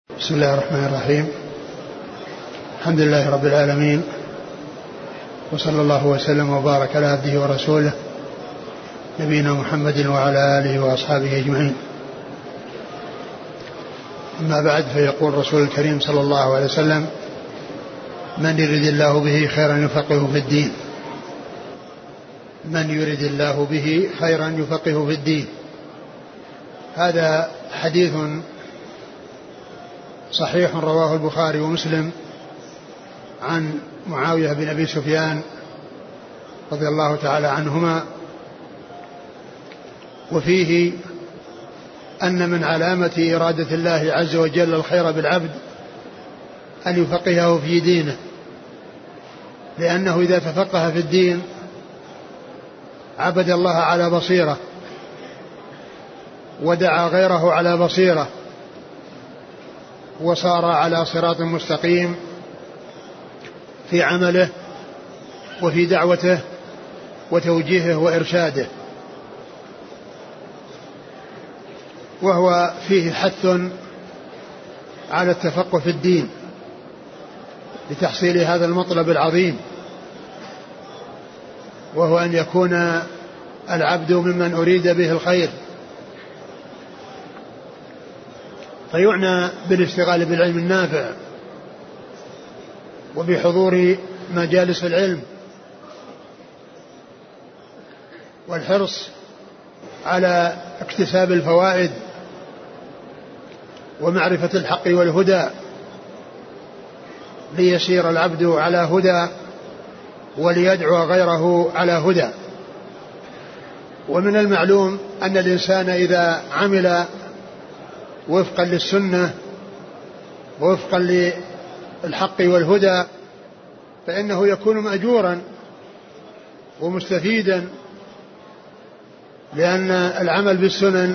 بسم الله الرحمن الرحيم. الحمد لله رب العالمين، وصلى الله وسلم وبارك على عبده ورسوله نبينا محمد وعلى آله وأصحابه أجمعين. أما بعد، فيقول الرسول الكريم صلى الله عليه وسلم: من يرد الله به خيرا يفقهه في الدين. من يرد الله به خيرا يفقهه في الدين. هذا حديث صحيح رواه البخاري ومسلم عن معاوية بن أبي سفيان رضي الله تعالى عنهما، وفيه أن من علامة إرادة الله عز وجل الخير بالعبد أن يفقهه في دينه، لأنه إذا تفقه في الدين عبد الله على بصيرة ودعا غيره على بصيرة، وصار على صراط مستقيم في عمله وفي دعوته وتوجيهه وإرشاده. وهو فيه حث على التفقه في الدين لتحصيل هذا المطلب العظيم، وهو أن يكون العبد ممن أريد به الخير، فيعنى بالاشتغال بالعلم النافع وبحضور مجالس العلم والحرص على اكتساب الفوائد ومعرفة الحق والهدى، ليسير العبد على هدى وليدعو غيره على هدى. ومن المعلوم أن الإنسان إذا عمل وفقا للسنة ووفقا للحق والهدى فإنه يكون مأجورا ومستفيدا، لأن العمل بالسنن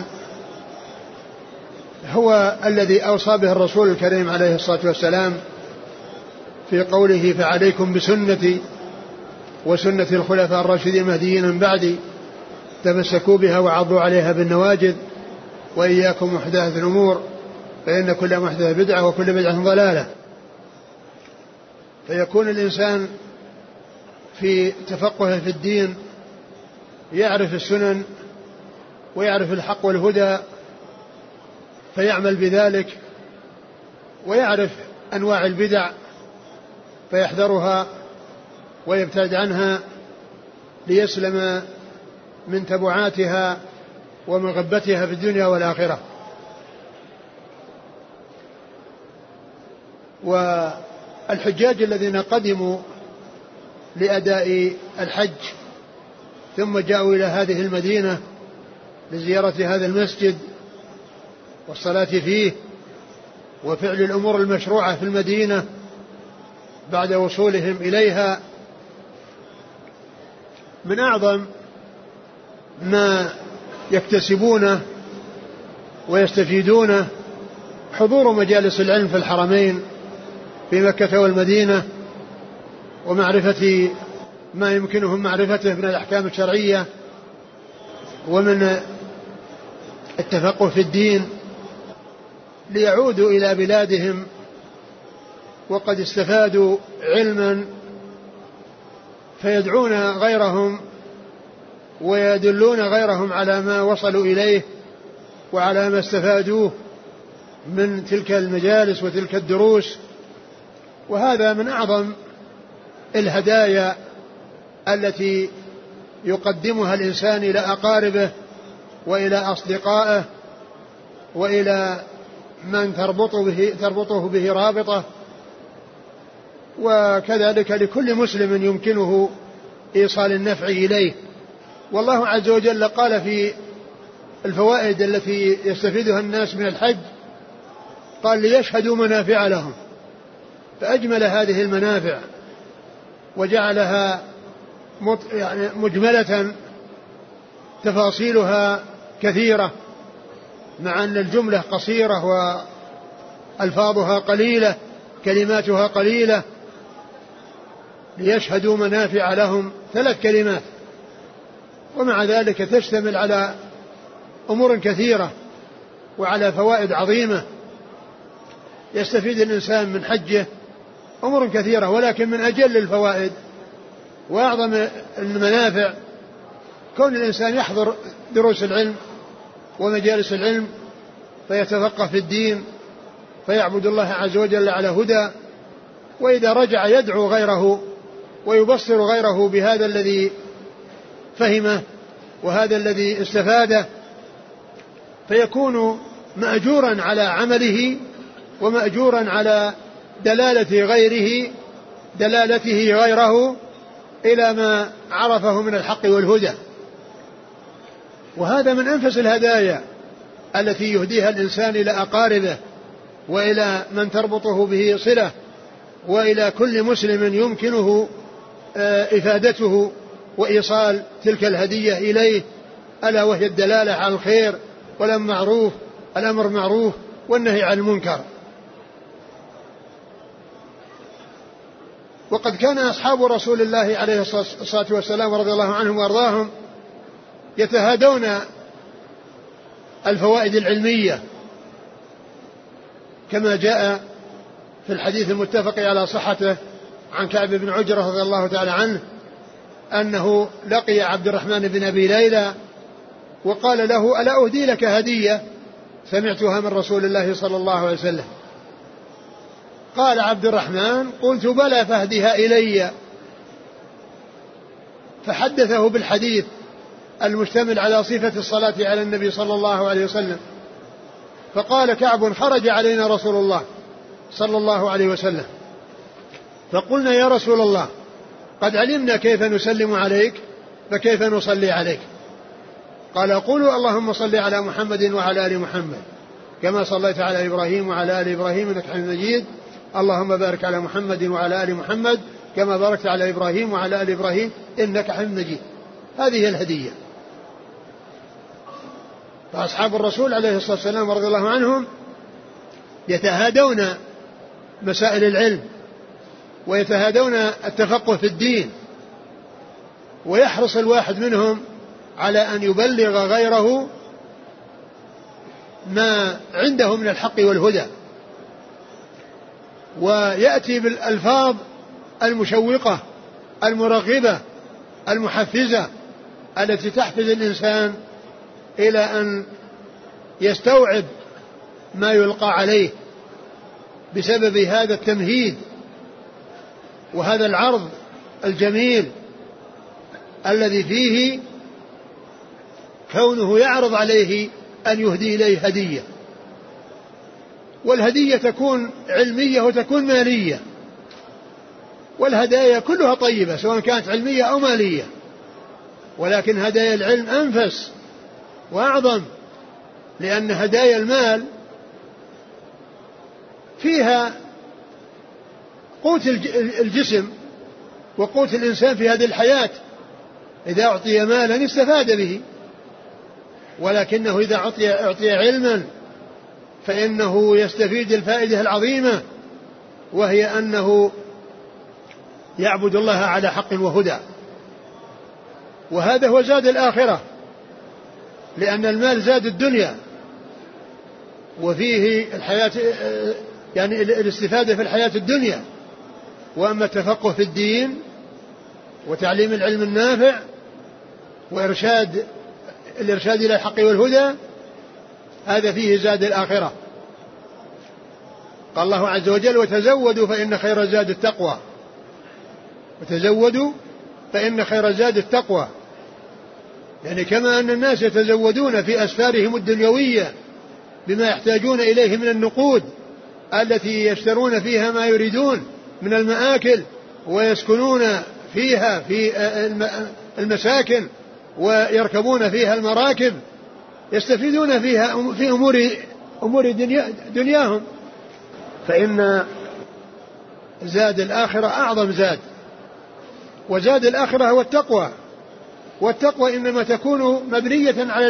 هو الذي أوصى به الرسول الكريم عليه الصلاة والسلام في قوله: فعليكم بسنتي وسنة الخلفاء الراشدين المهديين من بعدي تمسكوا بها وعضوا عليها بالنواجذ وإياكم محدثات الأمور فإن كل محدثة بدعة وكل بدعة ضلالة. فيكون الإنسان في تفقه في الدين يعرف السنن ويعرف الحق والهدى فيعمل بذلك، ويعرف أنواع البدع فيحذرها ويبتعد عنها ليسلم من تبعاتها ومغبتها في الدنيا والآخرة. والحجاج الذين قدموا لأداء الحج ثم جاءوا إلى هذه المدينة لزيارة هذا المسجد والصلاة فيه وفعل الأمور المشروعة في المدينة بعد وصولهم إليها، من أعظم ما يكتسبونه ويستفيدونه حضور مجالس العلم في الحرمين في مكة والمدينة، ومعرفة ما يمكنهم معرفته من الأحكام الشرعية ومن التفقه في الدين، ليعودوا إلى بلادهم وقد استفادوا علما فيدعون غيرهم ويدلون غيرهم على ما وصلوا إليه وعلى ما استفادوه من تلك المجالس وتلك الدروس. وهذا من أعظم الهدايا التي يقدمها الإنسان إلى أقاربه وإلى أصدقائه وإلى من تربطه به رابطة، وكذلك لكل مسلم يمكنه إيصال النفع إليه. والله عز وجل قال في الفوائد التي يستفيدها الناس من الحج، قال: ليشهدوا منافع لهم، فأجمل هذه المنافع وجعلها مجملة تفاصيلها كثيرة، مع أن الجملة قصيرة وألفاظها قليلة كلماتها قليلة. ليشهدوا منافع لهم 3 كلمات، ومع ذلك تشتمل على أمور كثيرة وعلى فوائد عظيمة يستفيد الإنسان من حجه أمور كثيرة، ولكن من أجل الفوائد وأعظم المنافع كون الإنسان يحضر دروس العلم ومجالس العلم فيتفقه في الدين فيعبد الله عز وجل على هدى، وإذا رجع يدعو غيره ويبصر غيره بهذا الذي فهمه وهذا الذي استفاده، فيكون مأجورا على عمله ومأجورا على دلالته غيره إلى ما عرفه من الحق والهدى. وهذا من أنفس الهدايا التي يهديها الإنسان إلى أقاربه وإلى من تربطه به صلة وإلى كل مسلم يمكنه إفادته وإيصال تلك الهدية إليه، ألا وهي الدلالة على الخير والأمر معروف والنهي عن المنكر. وقد كان أصحاب رسول الله عليه الصلاة والسلام رضي الله عنهم وأرضاهم يتهادون الفوائد العلمية، كما جاء في الحديث المتفق على صحته عن كعب بن عجرة رضي الله تعالى عنه أنه لقي عبد الرحمن بن أبي ليلى وقال له: ألا أهدي لك هدية سمعتها من رسول الله صلى الله عليه وسلم؟ قال عبد الرحمن: قلت بلى فاهدها إلي. فحدثه بالحديث المشتمل على صفة الصلاة على النبي صلى الله عليه وسلم. فقال كعب: خرج علينا رسول الله صلى الله عليه وسلم فقلنا: يا رسول الله، قد علمنا كيف نسلم عليك فكيف نصلي عليك؟ قال: قولوا اللهم صل على محمد وعلى آل محمد كما صليت على إبراهيم وعلى آل إبراهيم إنك حميد مجيد، اللهم بارك على محمد وعلى آل محمد كما باركت على إبراهيم وعلى آل إبراهيم إنك حميد مجيد. هذه الهدية. فأصحاب الرسول عليه الصلاة والسلام رضي الله عنهم يتهادون مسائل العلم ويتهادون التفقه في الدين، ويحرص الواحد منهم على أن يبلغ غيره ما عنده من الحق والهدى، ويأتي بالألفاظ المشوقة المرغبة المحفزة التي تحفز الإنسان إلى أن يستوعب ما يلقى عليه بسبب هذا التمهيد وهذا العرض الجميل الذي فيه كونه يعرض عليه أن يهدي إليه هدية. والهدية تكون علمية وتكون مالية، والهدايا كلها طيبة سواء كانت علمية أو مالية، ولكن هدايا العلم أنفس وأعظم، لأن هدايا المال فيها قوت الجسم وقوت الإنسان في هذه الحياة، إذا أعطي مالا استفاد به، ولكنه إذا أعطي علما فإنه يستفيد الفائدة العظيمة، وهي أنه يعبد الله على حق وهدى. وهذا هو زاد الآخرة، لأن المال زاد الدنيا وفيه الحياة، يعني الاستفادة في الحياة الدنيا. وأما التفقه في الدين وتعليم العلم النافع الإرشاد إلى الحق والهدى، هذا فيه زاد الآخرة. قال الله عز وجل: وتزودوا فإن خير الزاد التقوى. وتزودوا فإن خير الزاد التقوى، يعني كما أن الناس يتزودون في أسفارهم الدنيوية بما يحتاجون إليه من النقود التي يشترون فيها ما يريدون من المآكل، ويسكنون فيها في المساكن، ويركبون فيها المراكب، يستفيدون فيها في أمور دنياهم، فإن زاد الآخرة أعظم زاد. وزاد الآخرة هو التقوى، والتقوى إنما تكون مبنية على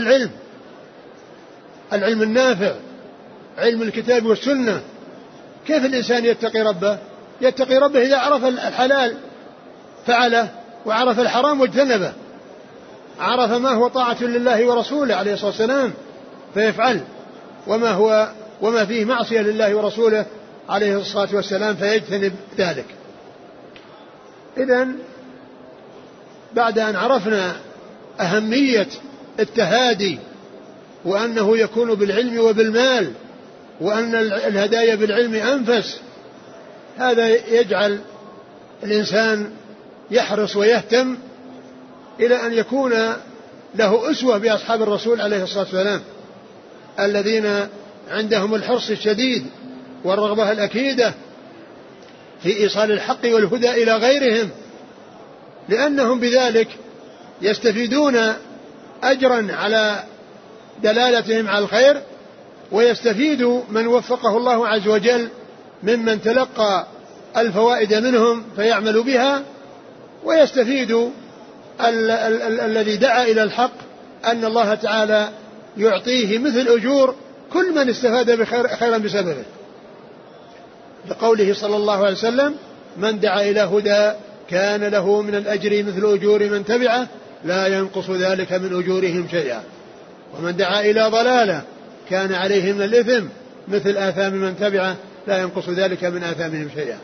العلم النافع، علم الكتاب والسنة. كيف الإنسان يتقي ربه؟ يتقي ربه إذا عرف الحلال فعله، وعرف الحرام واجتنبه، عرف ما هو طاعة لله ورسوله عليه الصلاة والسلام فيفعل، وما فيه معصية لله ورسوله عليه الصلاة والسلام فيجتنب ذلك. إذن بعد أن عرفنا أهمية التهادي وأنه يكون بالعلم وبالمال وأن الهدايا بالعلم أنفس، هذا يجعل الإنسان يحرص ويهتم إلى أن يكون له أسوة بأصحاب الرسول عليه الصلاة والسلام الذين عندهم الحرص الشديد والرغبة الأكيدة في إيصال الحق والهدى إلى غيرهم، لأنهم بذلك يستفيدون أجرا على دلالتهم على الخير، ويستفيد من وفقه الله عز وجل ممن تلقى الفوائد منهم فيعمل بها، ويستفيد الذي دعا إلى الحق أن الله تعالى يعطيه مثل أجور كل من استفاد خيرا بسببه، لقوله صلى الله عليه وسلم: من دعا إلى هدى كان له من الأجر مثل أجور من تبعه لا ينقص ذلك من أجورهم شيئا، ومن دعا إلى ضلالة كان عليه من الإثم مثل آثام من تبعه لا ينقص ذلك من آثامهم شيئا.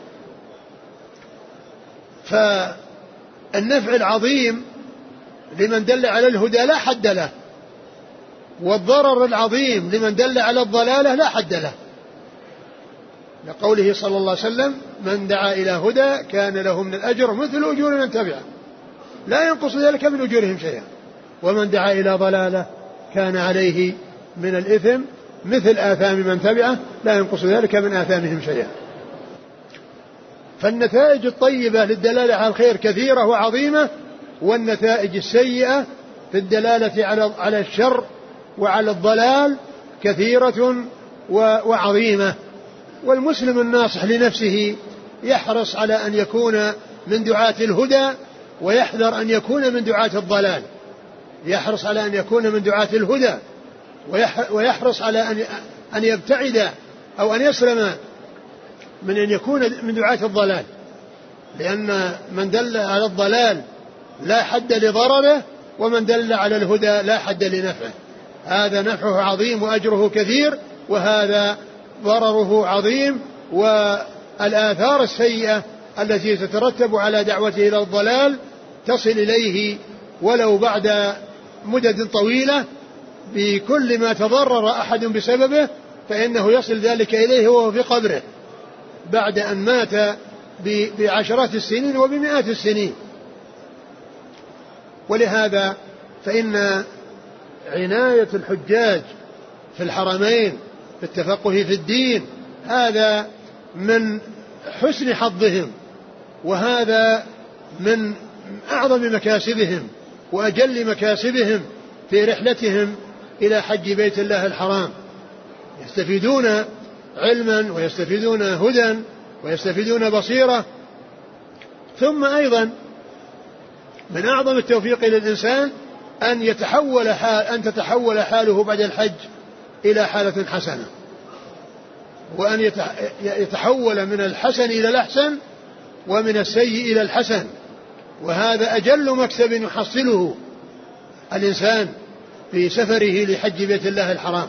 فالنفع العظيم لمن دل على الهدى لا حد له، والضرر العظيم لمن دل على الضلالة لا حد له، لقوله صلى الله عليه وسلم: من دعا إلى هدى كان له من الأجر مثل أجور من تبعه لا ينقص ذلك من أجورهم شيئا، ومن دعا إلى ضلالة كان عليه من الإثم مثل آثام من تبعه لا ينقص ذلك من آثامهم شيئا. فالنتائج الطيبة للدلالة على الخير كثيرة وعظيمة، والنتائج السيئة في الدلالة على الشر وعلى الضلال كثيرة وعظيمة. والمسلم الناصح لنفسه يحرص على أن يكون من دعاة الهدى ويحذر أن يكون من دعاة الضلال، يحرص على أن يكون من دعاة الهدى ويحرص على أن يبتعد أو أن يسلم من أن يكون من دعاة الضلال، لأن من دل على الضلال لا حد لضرره، ومن دل على الهدى لا حد لنفعه، هذا نفعه عظيم وأجره كثير، وهذا ضرره عظيم، والآثار السيئة التي تترتب على دعوته إلى الضلال تصل إليه ولو بعد مدد طويلة، بكل ما تضرر أحد بسببه فإنه يصل ذلك إليه وهو في قبره بعد أن مات بعشرات السنين وبمئات السنين. ولهذا فإن عناية الحجاج في الحرمين في التفقه في الدين هذا من حسن حظهم، وهذا من أعظم مكاسبهم وأجل مكاسبهم في رحلتهم إلى حج بيت الله الحرام، يستفيدون علما ويستفيدون هدى ويستفيدون بصيرة. ثم أيضا من أعظم التوفيق للإنسان أن تتحول حاله بعد الحج إلى حالة حسنة، وأن يتحول من الحسن إلى الأحسن ومن السيء إلى الحسن، وهذا أجل مكسب يحصله الإنسان في سفره لحج بيت الله الحرام.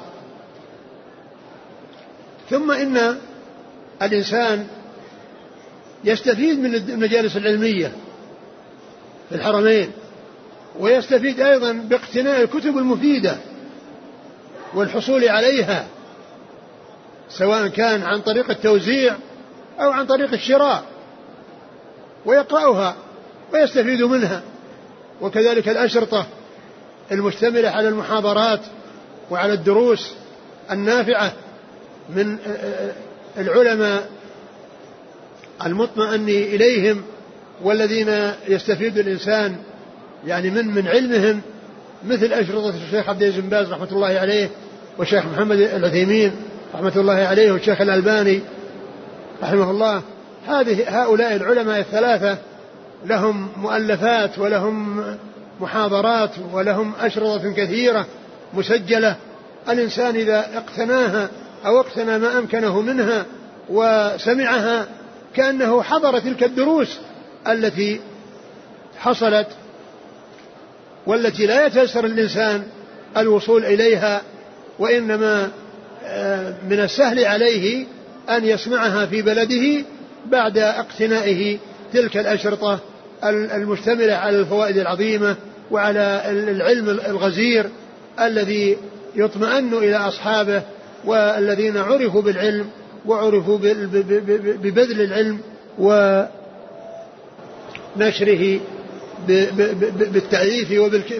ثم إن الإنسان يستفيد من المجالس العلمية في الحرمين، ويستفيد أيضا باقتناء الكتب المفيدة والحصول عليها، سواء كان عن طريق التوزيع أو عن طريق الشراء، ويقرأها ويستفيد منها. وكذلك الأشرطة المشتملة على المحاضرات وعلى الدروس النافعة من العلماء المطمئن إليهم، والذين يستفيد الإنسان يعني من علمهم، مثل أشرطة الشيخ عبد العزيز بن باز رحمة الله عليه، والشيخ محمد العثيمين رحمة الله عليه، والشيخ الألباني رحمه الله. هؤلاء العلماء الثلاثة لهم مؤلفات ولهم محاضرات ولهم أشرطة كثيرة مسجلة، الإنسان إذا اقتناها أو اقتنى ما أمكنه منها وسمعها كأنه حضر تلك الدروس التي حصلت والتي لا يتيسر الإنسان الوصول إليها، وإنما من السهل عليه أن يسمعها في بلده بعد اقتنائه تلك الأشرطة المشتملة على الفوائد العظيمة وعلى العلم الغزير الذي يطمئن إلى أصحابه، والذين عرفوا بالعلم وعرفوا ببذل العلم ونشره بالتأليف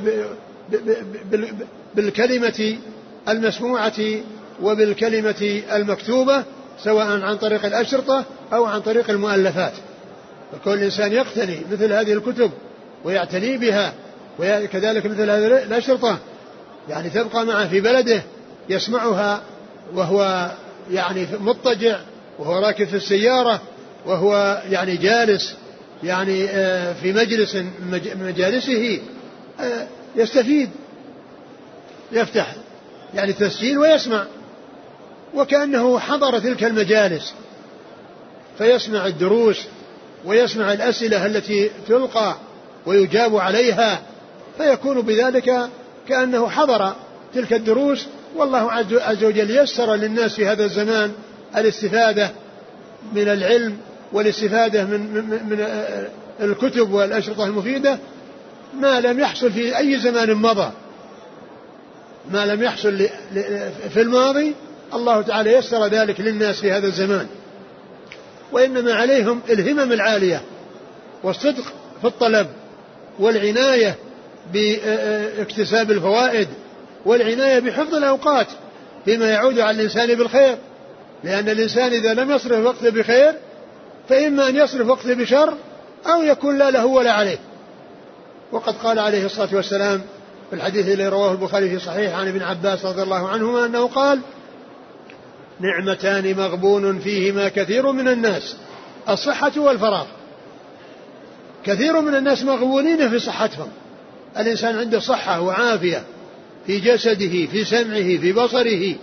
وبالكلمة المسموعة وبالكلمة المكتوبة، سواء عن طريق الأشرطة أو عن طريق المؤلفات. فكل إنسان يقتني مثل هذه الكتب ويعتني بها، وكذلك مثل هذه الأشرطة يعني تبقى معه في بلده يسمعها وهو يعني مضطجع، وهو راكب في السيارة، وهو يعني جالس يعني في مجلس من مجالسه يستفيد، يفتح يعني تسجيل ويسمع وكأنه حضر تلك المجالس، فيسمع الدروس ويسمع الأسئلة التي تلقى ويجاب عليها، فيكون بذلك كأنه حضر تلك الدروس. والله عز وجل يسر للناس في هذا الزمان الاستفادة من العلم والاستفادة من الكتب والأشرطة المفيدة ما لم يحصل في أي زمان مضى، ما لم يحصل في الماضي الله تعالى يسر ذلك للناس في هذا الزمان. وإنما عليهم الهمم العالية والصدق في الطلب والعناية باكتساب الفوائد والعناية بحفظ الأوقات فيما يعود على الإنسان بالخير، لأن الإنسان إذا لم يصرف وقته بخير فإما أن يصرف وقته بشر أو يكون لا له ولا عليه. وقد قال عليه الصلاة والسلام في الحديث الذي رواه البخاري في صحيح عن ابن عباس رضي الله عنهما أنه قال: نعمتان مغبون فيهما كثير من الناس، الصحة والفراغ. كثير من الناس مغبونين في صحتهم، الإنسان عنده صحة وعافية في جسده، في سمعه، في بصره،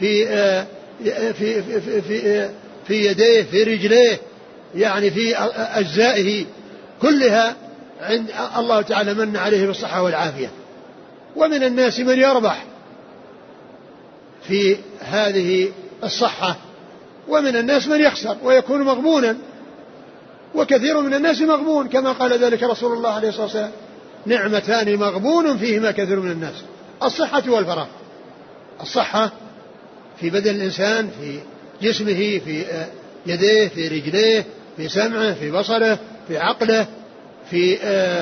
في يديه، في رجليه، يعني في أجزائه كلها عند الله تعالى من عليه بالصحة والعافية. ومن الناس من يربح في هذه الصحة، ومن الناس من يخسر ويكون مغبونا، وكثير من الناس مغبون كما قال ذلك رسول الله عليه الصلاة والسلام: نعمتان مغبون فيهما كثير من الناس، الصحة والفراغ. الصحة في بدن الإنسان، في جسمه، في يديه، في رجليه، في سمعه، في بصره، في عقله، في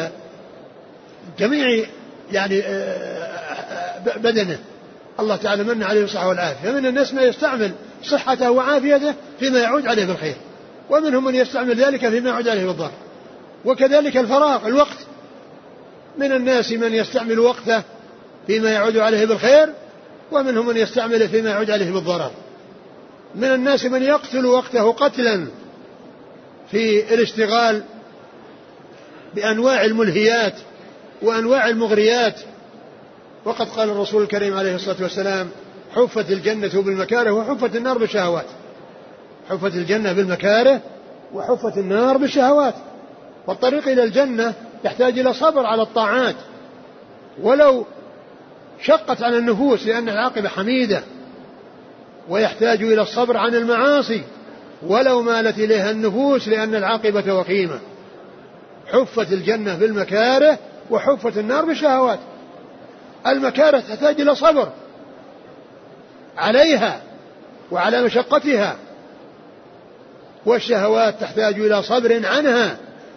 جميع يعني بدنه. الله تعالى من عليه الصحة والعافية. فمن الناس من يستعمل صحته وعافيته فيما يعود عليه بالخير، ومنهم من يستعمل ذلك فيما يعود عليه بالضر. وكذلك الفراغ، الوقت، من الناس من يستعمل وقته فيما يعود عليه بالخير، ومنهم من يستعمله فيما يعود عليه بالضرر. من الناس من يقتل وقته قتلا في الاشتغال بأنواع الملهيات وأنواع المغريات. وقد قال الرسول الكريم عليه الصلاة والسلام: حفت الجنة بالمكاره وحفت النار بالشهوات. حفت الجنة بالمكاره وحفت النار بالشهوات. والطريق إلى الجنة يحتاج إلى صبر على الطاعات ولو شقت على النفوس، لأن العاقبة حميدة، ويحتاج إلى الصبر عن المعاصي ولو مالت إليها النفوس، لأن العاقبة وخيمة. حفت الجنة بالمكاره وحفت النار بالشهوات. المكاره تحتاج إلى صبر عليها وعلى مشقتها، والشهوات تحتاج إلى صبر عنها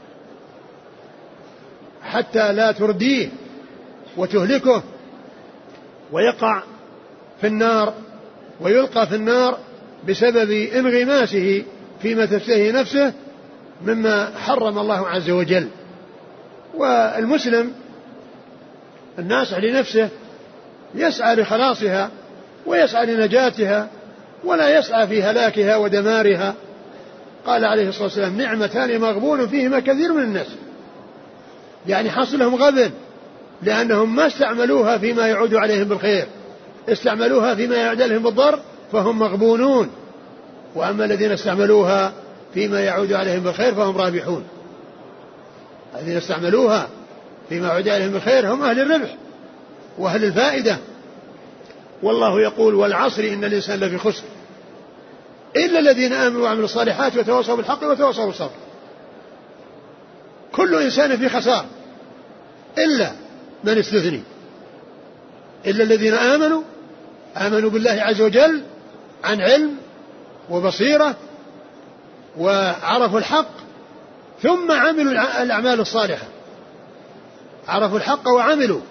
حتى لا ترديه وتهلكه ويقع في النار ويلقى في النار بسبب انغماسه فيما تشتهي نفسه مما حرم الله عز وجل. والمسلم الناصح لنفسه يسعى لخلاصها ويسعى لنجاتها ولا يسعى في هلاكها ودمارها. قال عليه الصلاة والسلام: نعمتان مغبون فيهما كثير من الناس، يعني حصلهم غبن لأنهم ما استعملوها فيما يعود عليهم بالخير، استعملوها فيما يعود عليهم بالضر فهم مغبونون. وأما الذين استعملوها فيما يعود عليهم بالخير فهم رابحون. الذين استعملوها فيما يعود عليهم بالخير هم أهل الربح وأهل الفائدة. والله يقول: والعصر إن الإنسان لفي خسر. إلا الذين آمنوا وعملوا الصالحات وتواصوا بالحق وتواصوا بالصبر. كل إنسان في خسار إلا من استثني، إلا الذين آمنوا بالله عز وجل عن علم وبصيرة وعرفوا الحق ثم عملوا الأعمال الصالحة، عرفوا الحق وعملوا،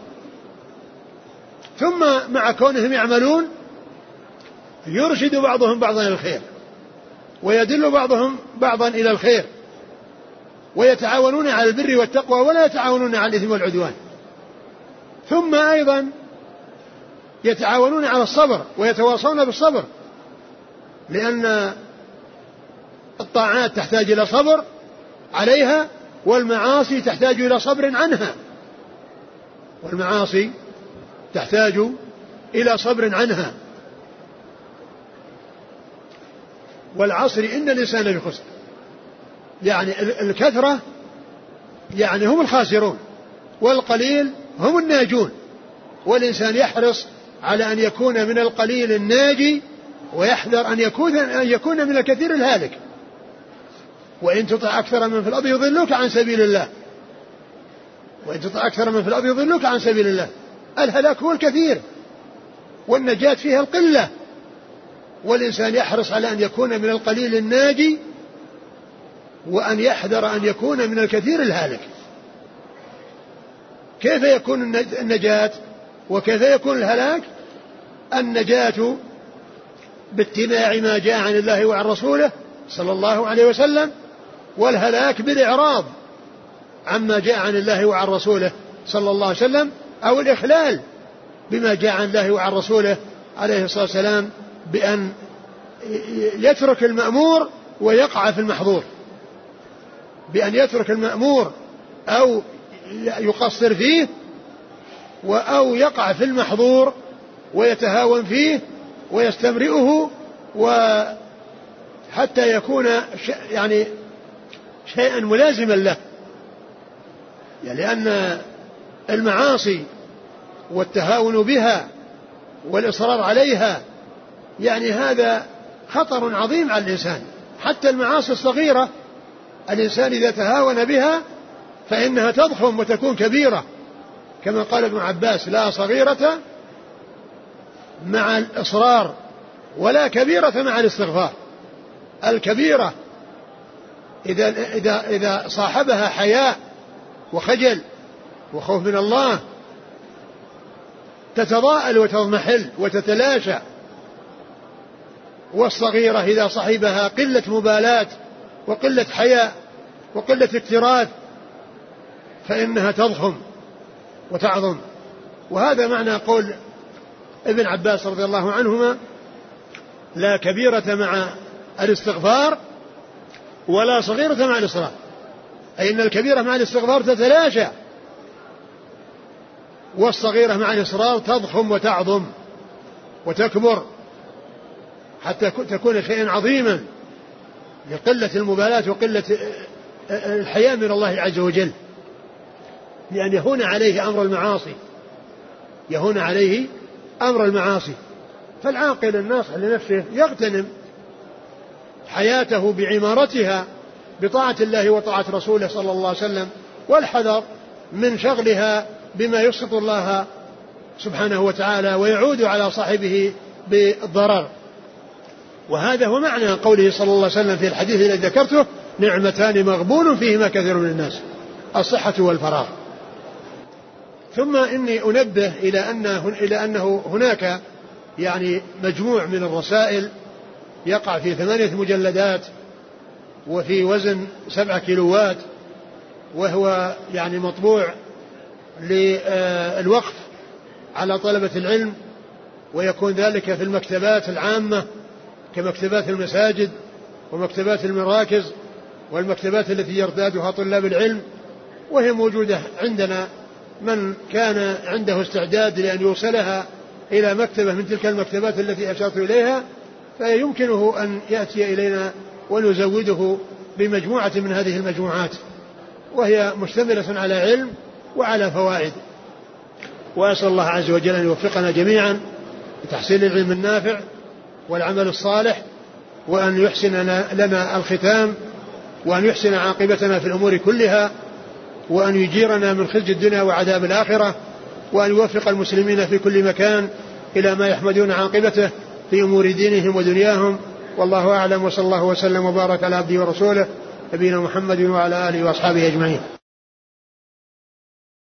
ثم مع كونهم يعملون يرشد بعضهم بعضا إلى الخير ويدل بعضهم بعضا إلى الخير، ويتعاونون على البر والتقوى ولا يتعاونون على الإثم والعدوان، ثم أيضا يتعاونون على الصبر ويتواصون بالصبر، لأن الطاعات تحتاج إلى صبر عليها والمعاصي تحتاج إلى صبر عنها، والمعاصي تحتاج إلى صبر عنها. والعصر إن الإنسان لفي خسر، يعني الكثرة يعني هم الخاسرون والقليل هم الناجون، والإنسان يحرص على أن يكون من القليل الناجي ويحذر أن يكون من الكثير الهالك. وإن تطع أكثر من في الأرض يضلوك عن سبيل الله، وإن تطع أكثر من في الأرض يضلوك عن سبيل الله. الهلاك هو الكثير والنجاة فيها القلة، والإنسان يحرص على أن يكون من القليل الناجي وأن يحذر أن يكون من الكثير الهالك. كيف يكون النجاة وكيف يكون الهلاك؟ النجاة باتباع ما جاء عن الله وعن رسوله صلى الله عليه وسلم، والهلاك بالإعراض عما جاء عن الله وعن رسوله صلى الله عليه وسلم، أو الإخلال بما جاء عن الله وعن رسوله عليه الصلاة والسلام بأن يترك المأمور ويقع في المحظور، بأن يترك المأمور أو يقصر فيه أو يقع في المحظور ويتهاون فيه ويستمرئه وحتى يكون يعني شيئا ملازما له. يعني لأن المعاصي والتهاون بها والإصرار عليها يعني هذا خطر عظيم على الإنسان. حتى المعاصي الصغيرة الإنسان إذا تهاون بها فإنها تضخم وتكون كبيرة، كما قال ابن عباس: لا صغيرة مع الإصرار ولا كبيرة مع الاستغفار. الكبيرة إذا صاحبها حياء وخجل وخوف من الله تتضاءل وتضمحل وتتلاشى، والصغيرة إذا صاحبها قلة مبالاة وقلة حياء وقلة اكتراث فإنها تضخم وتعظم. وهذا معنى قول ابن عباس رضي الله عنهما: لا كبيرة مع الاستغفار ولا صغيرة مع الإصرار، أي أن الكبيرة مع الاستغفار تتلاشى، والصغيرة مع الإصرار تضخم وتعظم وتكبر حتى تكون شيئا عظيما لقلة المبالاة وقلة الحياء من الله عز وجل، لأن يهون عليه أمر المعاصي، يهون عليه أمر المعاصي. فالعاقل الناصح لنفسه يغتنم حياته بعمارتها بطاعة الله وطاعة رسوله صلى الله عليه وسلم، والحذر من شغلها بما يسخط الله سبحانه وتعالى ويعود على صاحبه بالضرر. وهذا هو معنى قوله صلى الله عليه وسلم في الحديث الذي ذكرته: نعمتان مغبون فيهما كثير من الناس، الصحة والفراغ. ثم إني أنبه إلى أنه هناك يعني مجموع من الرسائل يقع في 8 مجلدات وفي وزن 7 كيلوات، وهو يعني مطبوع للوقف على طلبة العلم، ويكون ذلك في المكتبات العامة كمكتبات المساجد ومكتبات المراكز والمكتبات التي يرتادها طلاب العلم، وهي موجودة عندنا. من كان عنده استعداد لأن يوصلها إلى مكتبة من تلك المكتبات التي أشرت إليها فيمكنه أن يأتي إلينا ونزوده بمجموعة من هذه المجموعات، وهي مشتملة على علم وعلى فوائد. وأسأل الله عز وجل أن يوفقنا جميعا لتحصيل العلم النافع والعمل الصالح وأن يحسن لنا الختام، وأن يحسن عاقبتنا في الأمور كلها، وأن يجيرنا من خزي الدنيا وعذاب الآخرة، وأن يوفق المسلمين في كل مكان إلى ما يحمدون عاقبته في أمور دينهم ودنياهم. والله أعلم، وصلى الله وسلم وبارك على عبده ورسوله نبينا محمد وعلى آله وأصحابه أجمعين.